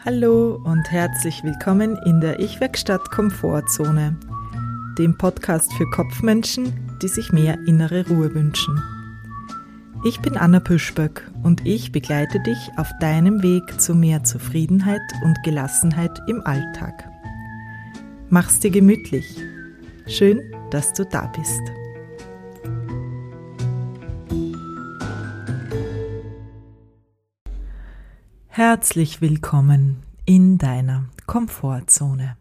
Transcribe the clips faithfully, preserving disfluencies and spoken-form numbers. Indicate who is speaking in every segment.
Speaker 1: Hallo und herzlich willkommen in der Ich-Werkstatt Komfortzone, dem Podcast für Kopfmenschen, die sich mehr innere Ruhe wünschen. Ich bin Anna Püschböck und ich begleite dich auf deinem Weg zu mehr Zufriedenheit und Gelassenheit im Alltag. Mach's dir gemütlich. Schön, dass du da bist. Herzlich willkommen in deiner Komfortzone.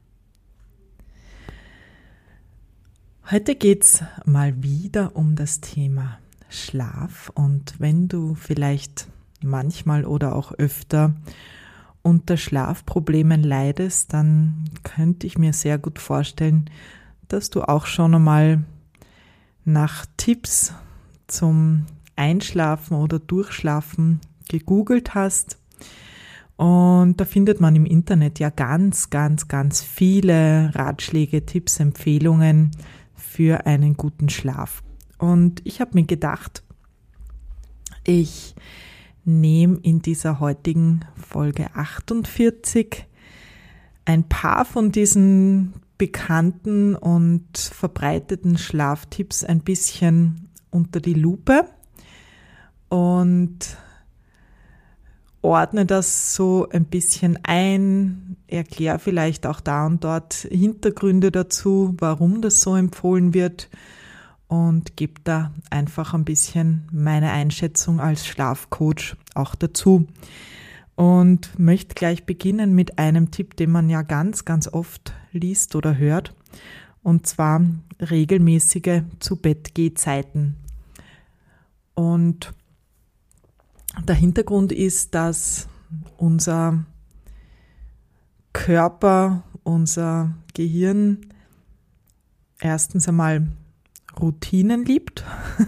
Speaker 1: Heute geht's mal wieder um das Thema Schlaf, und wenn du vielleicht manchmal oder auch öfter unter Schlafproblemen leidest, dann könnte ich mir sehr gut vorstellen, dass du auch schon einmal nach Tipps zum Einschlafen oder Durchschlafen gegoogelt hast. Und da findet man im Internet ja ganz, ganz, ganz viele Ratschläge, Tipps, Empfehlungen für einen guten Schlaf. Und ich habe mir gedacht, ich nehme in dieser heutigen Folge achtundvierzig ein paar von diesen bekannten und verbreiteten Schlaftipps ein bisschen unter die Lupe und ordne das so ein bisschen ein, erkläre vielleicht auch da und dort Hintergründe dazu, warum das so empfohlen wird, und gebe da einfach ein bisschen meine Einschätzung als Schlafcoach auch dazu. Und möchte gleich beginnen mit einem Tipp, den man ja ganz, ganz oft liest oder hört, und zwar regelmäßige Zu-Bett-Geh-Zeiten. Und der Hintergrund ist, dass unser Körper, unser Gehirn erstens einmal Routinen liebt.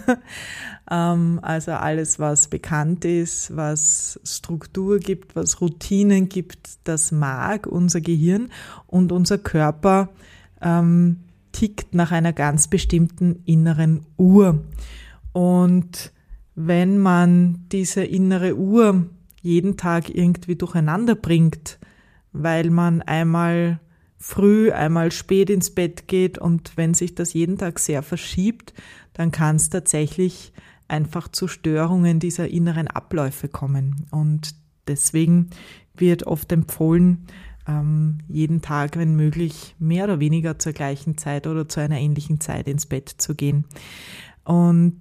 Speaker 1: Also alles, was bekannt ist, was Struktur gibt, was Routinen gibt, das mag unser Gehirn, und unser Körper ähm, tickt nach einer ganz bestimmten inneren Uhr. Und wenn man diese innere Uhr jeden Tag irgendwie durcheinander bringt, weil man einmal früh, einmal spät ins Bett geht, und wenn sich das jeden Tag sehr verschiebt, dann kann es tatsächlich einfach zu Störungen dieser inneren Abläufe kommen. Und deswegen wird oft empfohlen, jeden Tag, wenn möglich, mehr oder weniger zur gleichen Zeit oder zu einer ähnlichen Zeit ins Bett zu gehen. Und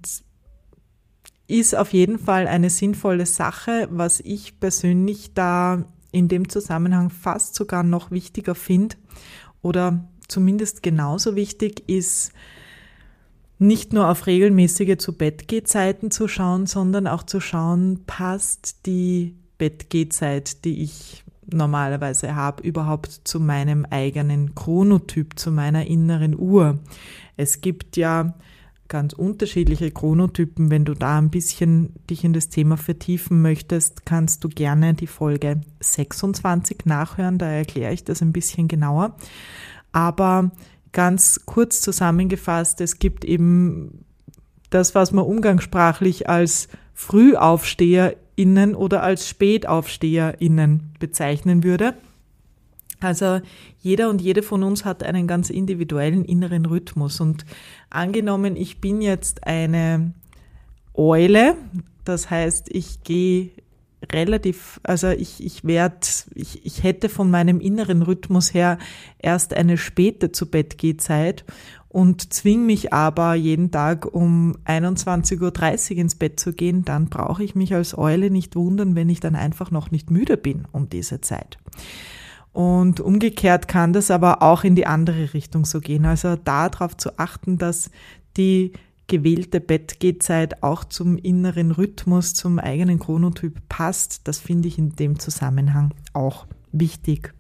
Speaker 1: ist auf jeden Fall eine sinnvolle Sache. Was ich persönlich da in dem Zusammenhang fast sogar noch wichtiger finde, oder zumindest genauso wichtig, ist, nicht nur auf regelmäßige Zu-Bett-Geh-Zeiten zu schauen, sondern auch zu schauen, passt die Bettgehzeit, die ich normalerweise habe, überhaupt zu meinem eigenen Chronotyp, zu meiner inneren Uhr. Es gibt ja ganz unterschiedliche Chronotypen. Wenn du da ein bisschen dich in das Thema vertiefen möchtest, kannst du gerne die Folge sechsundzwanzig nachhören, da erkläre ich das ein bisschen genauer. Aber ganz kurz zusammengefasst, es gibt eben das, was man umgangssprachlich als FrühaufsteherInnen oder als SpätaufsteherInnen bezeichnen würde. Also jeder und jede von uns hat einen ganz individuellen inneren Rhythmus, und angenommen, ich bin jetzt eine Eule, das heißt, ich gehe relativ, also ich, ich werde, ich, ich hätte von meinem inneren Rhythmus her erst eine späte Zu-Bett-Geh-Zeit und zwinge mich aber jeden Tag um einundzwanzig Uhr dreißig ins Bett zu gehen, dann brauche ich mich als Eule nicht wundern, wenn ich dann einfach noch nicht müde bin um diese Zeit. Und umgekehrt kann das aber auch in die andere Richtung so gehen. Also darauf zu achten, dass die gewählte Bettgehzeit auch zum inneren Rhythmus, zum eigenen Chronotyp passt, das finde ich in dem Zusammenhang auch wichtig.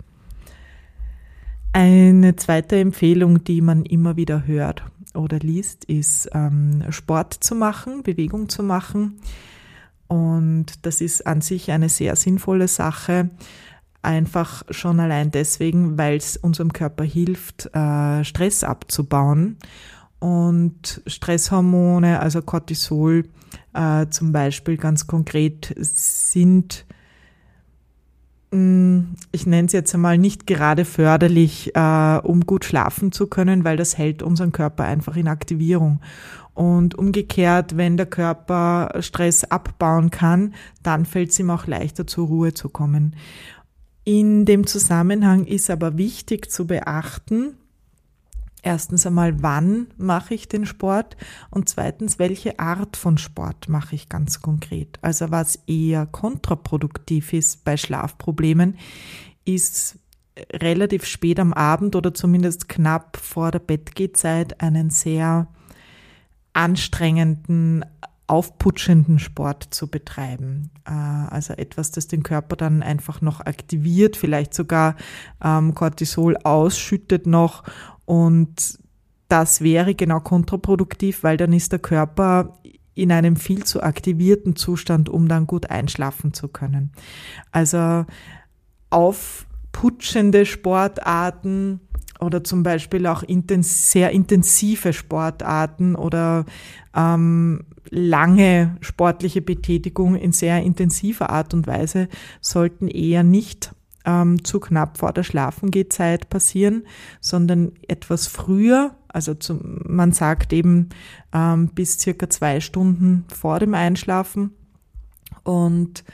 Speaker 1: Eine zweite Empfehlung, die man immer wieder hört oder liest, ist ähm, Sport zu machen, Bewegung zu machen. Und das ist an sich eine sehr sinnvolle Sache. Einfach schon allein deswegen, weil es unserem Körper hilft, äh, Stress abzubauen. Und Stresshormone, also Cortisol äh, zum Beispiel ganz konkret, sind ich nenne es jetzt einmal nicht gerade förderlich, äh, um gut schlafen zu können, weil das hält unseren Körper einfach in Aktivierung. Und umgekehrt, wenn der Körper Stress abbauen kann, dann fällt es ihm auch leichter, zur Ruhe zu kommen. In dem Zusammenhang ist aber wichtig zu beachten, erstens einmal, wann mache ich den Sport und zweitens, welche Art von Sport mache ich ganz konkret. Also was eher kontraproduktiv ist bei Schlafproblemen, ist relativ spät am Abend oder zumindest knapp vor der Bettgehzeit einen sehr anstrengenden, aufputschenden Sport zu betreiben. Also etwas, das den Körper dann einfach noch aktiviert, vielleicht sogar ähm, Cortisol ausschüttet noch. Und das wäre genau kontraproduktiv, weil dann ist der Körper in einem viel zu aktivierten Zustand, um dann gut einschlafen zu können. Also aufputschende Sportarten oder zum Beispiel auch intens- sehr intensive Sportarten oder ähm, lange sportliche Betätigung in sehr intensiver Art und Weise sollten eher nicht ähm, zu knapp vor der Schlafengehzeit passieren, sondern etwas früher, also zum, man sagt eben ähm, bis circa zwei Stunden vor dem Einschlafen. Und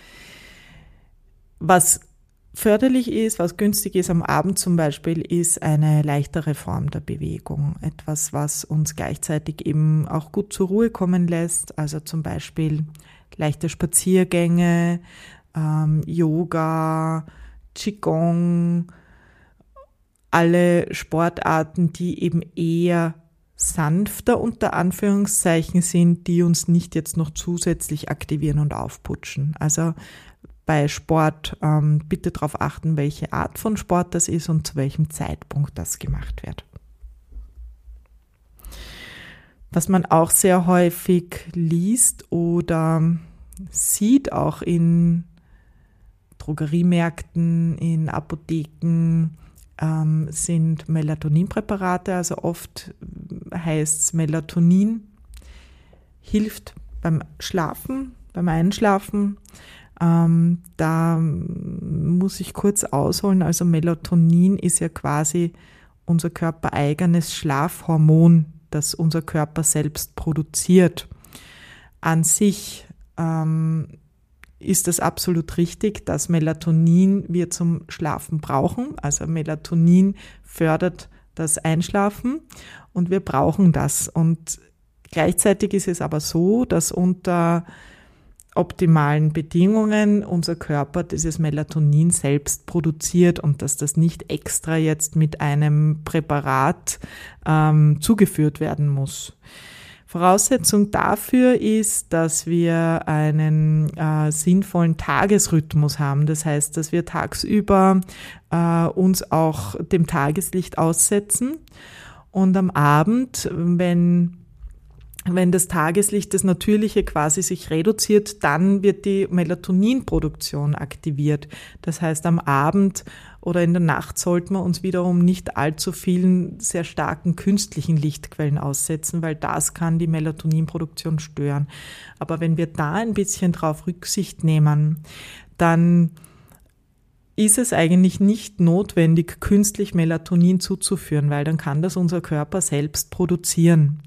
Speaker 1: was förderlich ist, was günstig ist am Abend zum Beispiel, ist eine leichtere Form der Bewegung. Etwas, was uns gleichzeitig eben auch gut zur Ruhe kommen lässt. Also zum Beispiel leichte Spaziergänge, ähm, Yoga, Qigong, alle Sportarten, die eben eher sanfter unter Anführungszeichen sind, die uns nicht jetzt noch zusätzlich aktivieren und aufputschen. Also bei Sport ähm, bitte darauf achten, welche Art von Sport das ist und zu welchem Zeitpunkt das gemacht wird. Was man auch sehr häufig liest oder sieht, auch in Drogeriemärkten, in Apotheken, ähm, sind Melatoninpräparate. Also oft heißt es, Melatonin hilft beim Schlafen, beim Einschlafen. Ähm, da muss ich kurz ausholen. Also Melatonin ist ja quasi unser körpereigenes Schlafhormon, das unser Körper selbst produziert. An sich ähm, ist es absolut richtig, dass Melatonin wir zum Schlafen brauchen. Also Melatonin fördert das Einschlafen und wir brauchen das. Und gleichzeitig ist es aber so, dass unter optimalen Bedingungen unser Körper dieses Melatonin selbst produziert und dass das nicht extra jetzt mit einem Präparat ähm, zugeführt werden muss. Voraussetzung dafür ist, dass wir einen äh, sinnvollen Tagesrhythmus haben. Das heißt, dass wir tagsüber äh, uns auch dem Tageslicht aussetzen und am Abend, wenn Wenn das Tageslicht, das Natürliche quasi sich reduziert, dann wird die Melatoninproduktion aktiviert. Das heißt, am Abend oder in der Nacht sollten wir uns wiederum nicht allzu vielen sehr starken künstlichen Lichtquellen aussetzen, weil das kann die Melatoninproduktion stören. Aber wenn wir da ein bisschen drauf Rücksicht nehmen, dann ist es eigentlich nicht notwendig, künstlich Melatonin zuzuführen, weil dann kann das unser Körper selbst produzieren.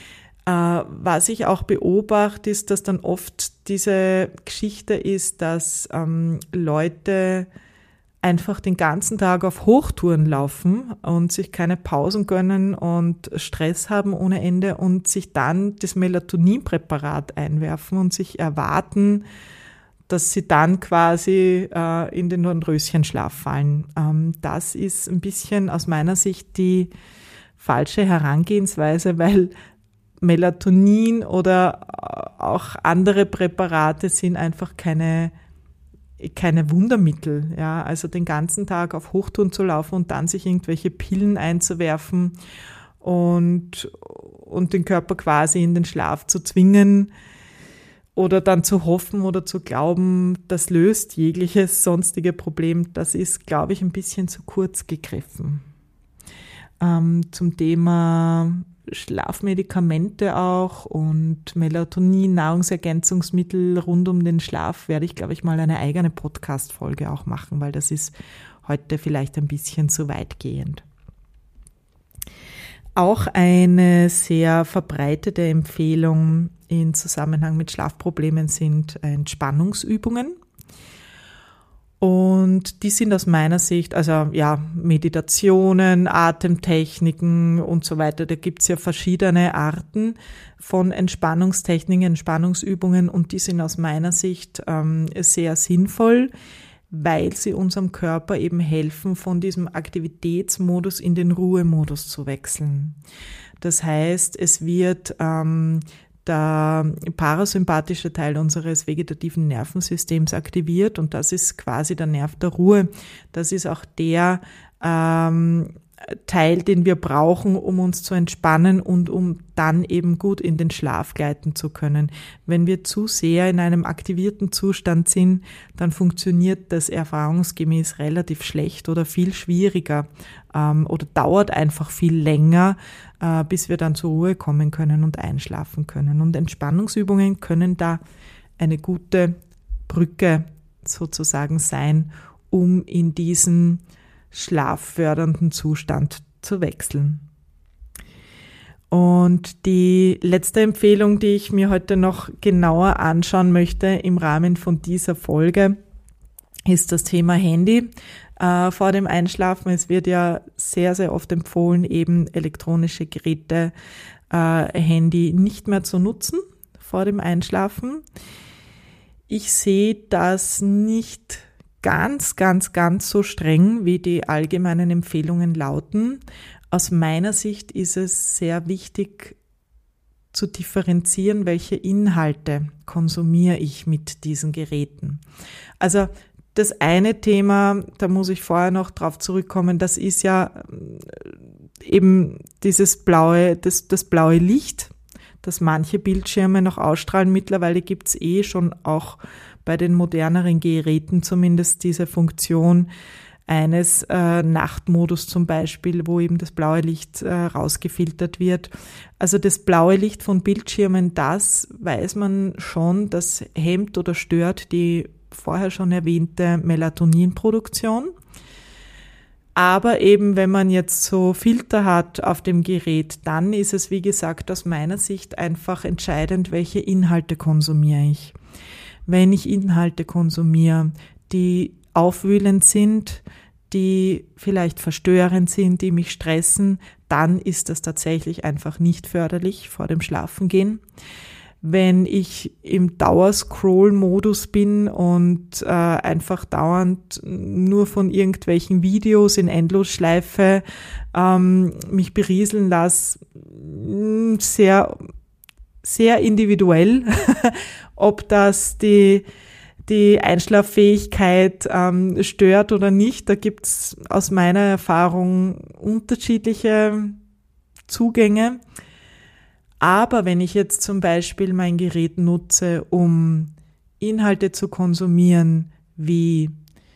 Speaker 1: Was ich auch beobachte, ist, dass dann oft diese Geschichte ist, dass ähm, Leute einfach den ganzen Tag auf Hochtouren laufen und sich keine Pausen gönnen und Stress haben ohne Ende und sich dann das Melatoninpräparat einwerfen und sich erwarten, dass sie dann quasi äh, in den Dornröschenschlaf fallen. Ähm, das ist ein bisschen aus meiner Sicht die falsche Herangehensweise, weil Melatonin oder auch andere Präparate sind einfach keine, keine Wundermittel. Ja, also den ganzen Tag auf Hochtouren zu laufen und dann sich irgendwelche Pillen einzuwerfen und, und den Körper quasi in den Schlaf zu zwingen oder dann zu hoffen oder zu glauben, das löst jegliches sonstige Problem, das ist, glaube ich, ein bisschen zu kurz gegriffen. Ähm, zum Thema Schlafmedikamente auch und Melatonin, Nahrungsergänzungsmittel rund um den Schlaf werde ich, glaube ich, mal eine eigene Podcast-Folge auch machen, weil das ist heute vielleicht ein bisschen zu weitgehend. Auch eine sehr verbreitete Empfehlung in Zusammenhang mit Schlafproblemen sind Entspannungsübungen. Und die sind aus meiner Sicht, also ja, Meditationen, Atemtechniken und so weiter, da gibt's ja verschiedene Arten von Entspannungstechniken, Entspannungsübungen und die sind aus meiner Sicht ähm, sehr sinnvoll, weil sie unserem Körper eben helfen, von diesem Aktivitätsmodus in den Ruhemodus zu wechseln. Das heißt, es wird ähm, der parasympathische Teil unseres vegetativen Nervensystems aktiviert und das ist quasi der Nerv der Ruhe. Das ist auch der ähm, Teil, den wir brauchen, um uns zu entspannen und um dann eben gut in den Schlaf gleiten zu können. Wenn wir zu sehr in einem aktivierten Zustand sind, dann funktioniert das erfahrungsgemäß relativ schlecht oder viel schwieriger ähm, oder dauert einfach viel länger, äh, bis wir dann zur Ruhe kommen können und einschlafen können. Und Entspannungsübungen können da eine gute Brücke sozusagen sein, um in diesen schlaffördernden Zustand zu wechseln. Und die letzte Empfehlung, die ich mir heute noch genauer anschauen möchte im Rahmen von dieser Folge, ist das Thema Handy äh, vor dem Einschlafen. Es wird ja sehr, sehr oft empfohlen, eben elektronische Geräte, äh, Handy nicht mehr zu nutzen vor dem Einschlafen. Ich sehe das nicht ganz, ganz, ganz so streng, wie die allgemeinen Empfehlungen lauten. Aus meiner Sicht ist es sehr wichtig zu differenzieren, welche Inhalte konsumiere ich mit diesen Geräten. Also das eine Thema, da muss ich vorher noch drauf zurückkommen, das ist ja eben dieses blaue, das, das blaue Licht, das manche Bildschirme noch ausstrahlen. Mittlerweile gibt's eh schon auch bei den moderneren Geräten zumindest diese Funktion eines äh, Nachtmodus zum Beispiel, wo eben das blaue Licht äh, rausgefiltert wird. Also das blaue Licht von Bildschirmen, das weiß man schon, das hemmt oder stört die vorher schon erwähnte Melatoninproduktion. Aber eben, wenn man jetzt so Filter hat auf dem Gerät, dann ist es, wie gesagt, aus meiner Sicht einfach entscheidend, welche Inhalte konsumiere ich. Wenn ich Inhalte konsumiere, die aufwühlend sind, die vielleicht verstörend sind, die mich stressen, dann ist das tatsächlich einfach nicht förderlich vor dem Schlafengehen. Wenn ich im Dauerscroll-Modus bin und äh, einfach dauernd nur von irgendwelchen Videos in Endlosschleife ähm, mich berieseln lasse, sehr sehr individuell, ob das die, die Einschlaffähigkeit ähm, stört oder nicht. Da gibt's aus meiner Erfahrung unterschiedliche Zugänge. Aber wenn ich jetzt zum Beispiel mein Gerät nutze, um Inhalte zu konsumieren, wie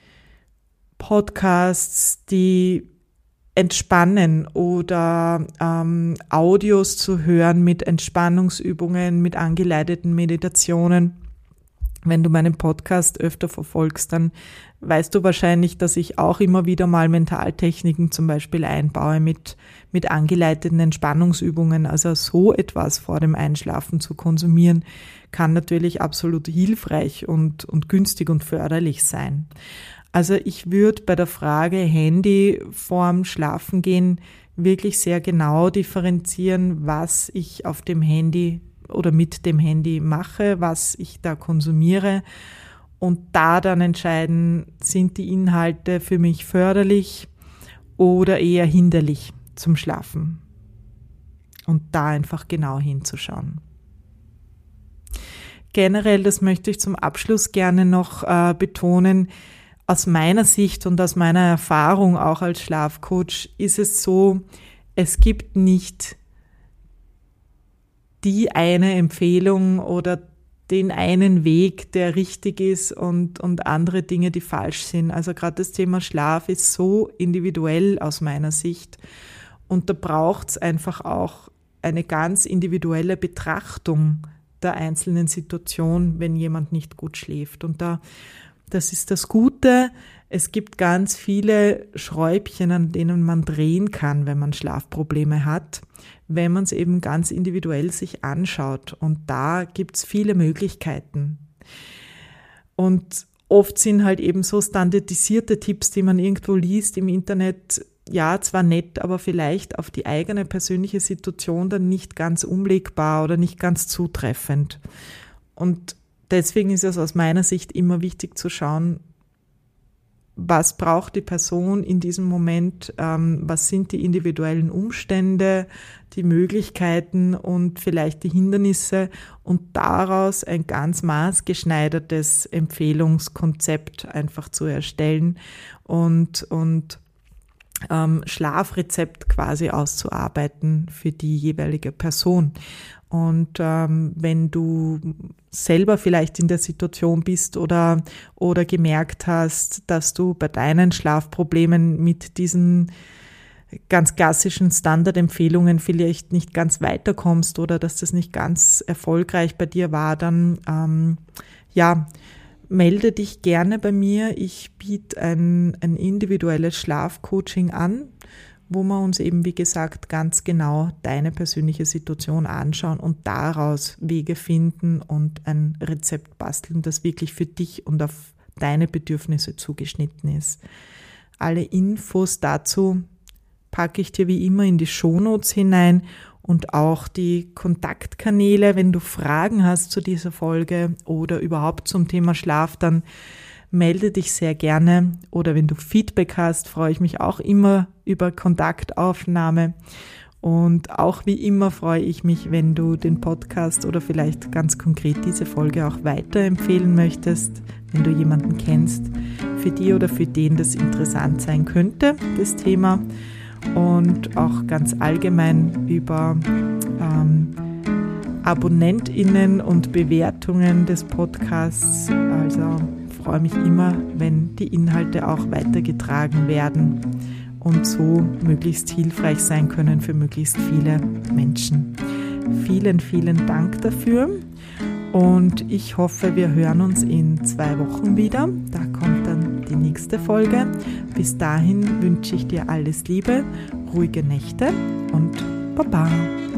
Speaker 1: Podcasts, die entspannen oder ähm, Audios zu hören mit Entspannungsübungen, mit angeleiteten Meditationen. Wenn du meinen Podcast öfter verfolgst, dann weißt du wahrscheinlich, dass ich auch immer wieder mal Mentaltechniken zum Beispiel einbaue mit, mit angeleiteten Entspannungsübungen. Also so etwas vor dem Einschlafen zu konsumieren, kann natürlich absolut hilfreich und, und günstig und förderlich sein. Also ich würde bei der Frage Handy vorm Schlafengehen wirklich sehr genau differenzieren, was ich auf dem Handy oder mit dem Handy mache, was ich da konsumiere und da dann entscheiden, sind die Inhalte für mich förderlich oder eher hinderlich zum Schlafen. Und da einfach genau hinzuschauen. Generell, das möchte ich zum Abschluss gerne noch äh, betonen, aus meiner Sicht und aus meiner Erfahrung auch als Schlafcoach ist es so, es gibt nicht die eine Empfehlung oder den einen Weg, der richtig ist und, und andere Dinge, die falsch sind. Also gerade das Thema Schlaf ist so individuell aus meiner Sicht und da braucht es einfach auch eine ganz individuelle Betrachtung der einzelnen Situation, wenn jemand nicht gut schläft. Und da, das ist das Gute. Es gibt ganz viele Schräubchen, an denen man drehen kann, wenn man Schlafprobleme hat, wenn man es eben ganz individuell sich anschaut. Und da gibt es viele Möglichkeiten. Und oft sind halt eben so standardisierte Tipps, die man irgendwo liest im Internet, ja, zwar nett, aber vielleicht auf die eigene persönliche Situation dann nicht ganz umlegbar oder nicht ganz zutreffend. Und deswegen ist es aus meiner Sicht immer wichtig zu schauen, was braucht die Person in diesem Moment, ähm, was sind die individuellen Umstände, die Möglichkeiten und vielleicht die Hindernisse und daraus ein ganz maßgeschneidertes Empfehlungskonzept einfach zu erstellen und, und ähm, Schlafrezept quasi auszuarbeiten für die jeweilige Person. Und ähm, wenn du selber vielleicht in der Situation bist oder, oder gemerkt hast, dass du bei deinen Schlafproblemen mit diesen ganz klassischen Standardempfehlungen vielleicht nicht ganz weiterkommst oder dass das nicht ganz erfolgreich bei dir war, dann ähm, ja, melde dich gerne bei mir. Ich biete ein, ein individuelles Schlafcoaching an, wo wir uns eben, wie gesagt, ganz genau deine persönliche Situation anschauen und daraus Wege finden und ein Rezept basteln, das wirklich für dich und auf deine Bedürfnisse zugeschnitten ist. Alle Infos dazu packe ich dir wie immer in die Shownotes hinein und auch die Kontaktkanäle. Wenn du Fragen hast zu dieser Folge oder überhaupt zum Thema Schlaf, dann melde dich sehr gerne, oder wenn du Feedback hast, freue ich mich auch immer über Kontaktaufnahme. Und auch wie immer freue ich mich, wenn du den Podcast oder vielleicht ganz konkret diese Folge auch weiterempfehlen möchtest, wenn du jemanden kennst, für die oder für den das interessant sein könnte, das Thema. Und auch ganz allgemein über ähm, AbonnentInnen und Bewertungen des Podcasts. Also freue mich immer, wenn die Inhalte auch weitergetragen werden und so möglichst hilfreich sein können für möglichst viele Menschen. Vielen, vielen Dank dafür und ich hoffe, wir hören uns in zwei Wochen wieder. Da kommt dann die nächste Folge. Bis dahin wünsche ich dir alles Liebe, ruhige Nächte und Baba!